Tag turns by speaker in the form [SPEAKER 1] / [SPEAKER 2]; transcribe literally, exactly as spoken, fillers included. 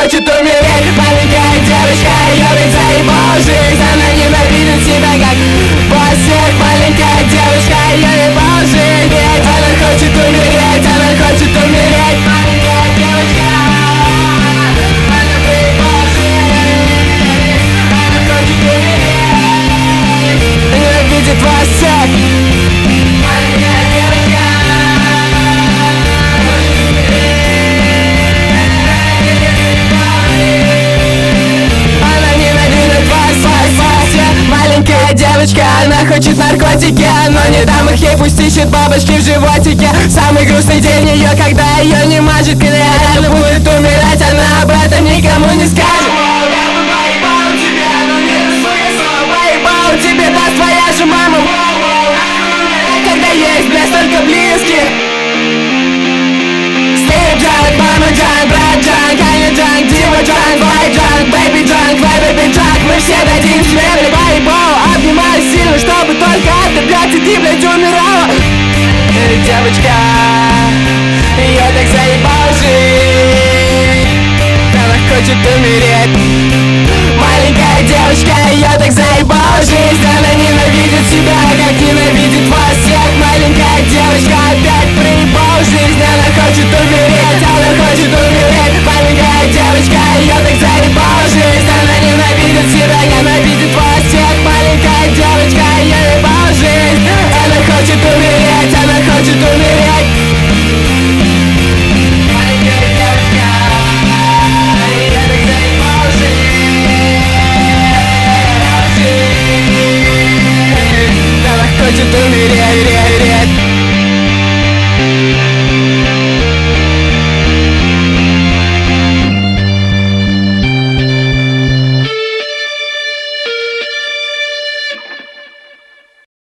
[SPEAKER 1] хочет умереть. Маленькая девочка, ее ведь заебала жизнь. Она ненавидит себя как босс всех. Маленькая девочка, ее ебала жизнь. Ведь она хочет умереть, она хочет умереть. Маленькая девочка, она выебала жизнь. Она хочет умереть, ненавидит вас всех. Маленькая девочка, она ненавидит вас, вас, вас всех. Маленькая девочка, она хочет наркотики, но не дам их ей, пусть ищет бабочки в животике. Самый грустный день ее, когда ее не мажет, когда реально будет умирать, она об этом никому не скажет. Я бы поебал тебя, но не рассуя слово. Поебал тебе, даст твоя же мама. Когда есть, бля, столько близких. Steve Drunk, Mama Drunk, брат Drunk, Аня Drunk, Дима Drunk, Boy Drunk, Baby Drunk, Boy Baby Drunk. Мы все дадим тебе, бля, поебал. Обнимаю сильно, чтобы только это, блядь, и ты, блядь, умирала. Девочка, ее так заебала жизнь. Она хочет умереть. Маленькая девочка, ее так заебала жизнь. Она ненавидит себя.